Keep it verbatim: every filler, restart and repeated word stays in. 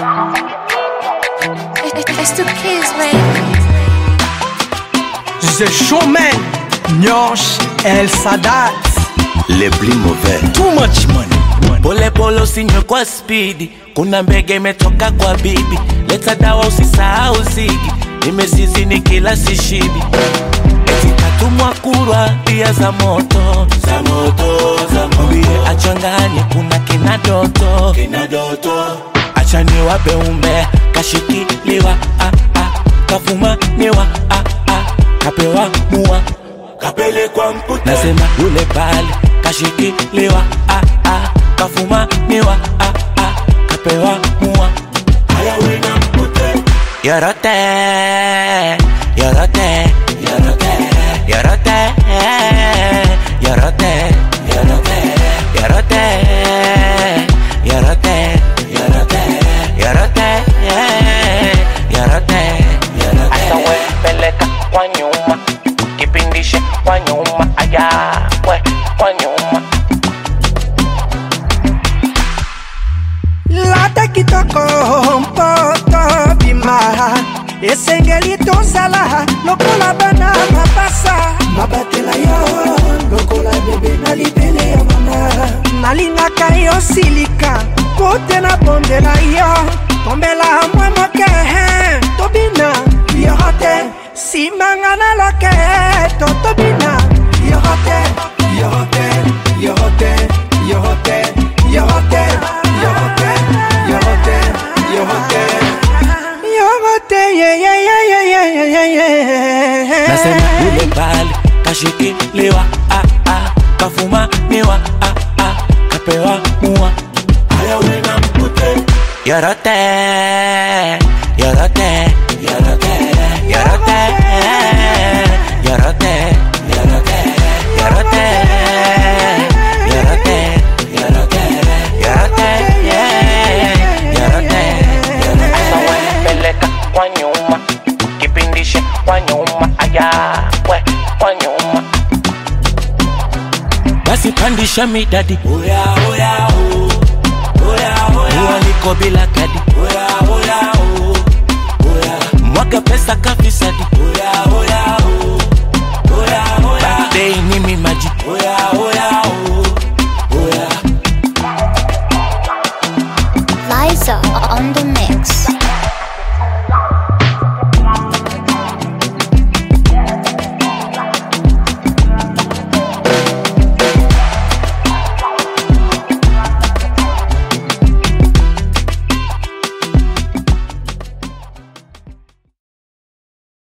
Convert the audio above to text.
It's the kids, man. The Showman, Nyosh, El Sadat. Les plus mauvais. Too much money. Pole pole usinywe kwa speedi, kuna mbege imetoka kwa bibi. Leta dawa usisahau zigi, nimezizi ni kila sishibi. Eti katumwa kurwa pia za moto, za moto, za moto. Mbie achanganye kuna kina doto, kina doto. Achani wape umbe, kashikiliwa, ah ah. Kafuma niwa, ah ah. Kapewa muwa, kapele kwa mputa. Nasema ule pale, kashikiliwa, ah ah. Kafuma niwa, ah ah. Kapewa muwa, haya wena mpute. Yorote, yorote, yorote, yorote, yorote, yorote, yorote, yorote, yorote, yorote, yorote. Asa we peleka kwa nyuma, kipindishe kwa nyuma, aya we kwa nyuma. Lata kitoko mpoto bima, esengeli tozala lokola bana mapasa. Mabatela yo lokola bebe na libele ya mama. Nalingaka yo silika kote na bondela yo, tombela mwe moke tobina yorote. Simanga na loke tobina yorote, yorote, yorote, yorote, yorote, yorote, yorote, yorote, yorote, yeah yeah yeah yeah yeah yeah yeah. Nasema ule pale kashikiliwa, ah ah. Kafuma niwa, ah ah. Kapewa muwa, haya wena mpute. Yorote, yorote, yorote, yorote, yorote, yorote, yorote, yorote, yorote, yorote, yorote. Asa we peleka kwa nyuma, kipindishe kwa nyuma, aya we kwa nyuma. Basi pandisha midadi, oya oya o, oya oya. Uwaliko bila kadi, oya oya o, oya. Mwaga pesa kafisadi, oya oya o, oya oya. Birthday ni mi maji, oya oya.